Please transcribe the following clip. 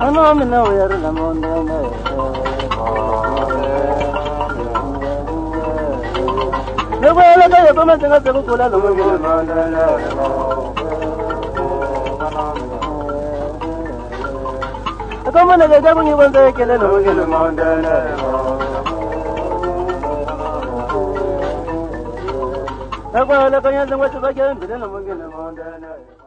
Aku ada kanya dengan sebagainya, bila nama kita mandana.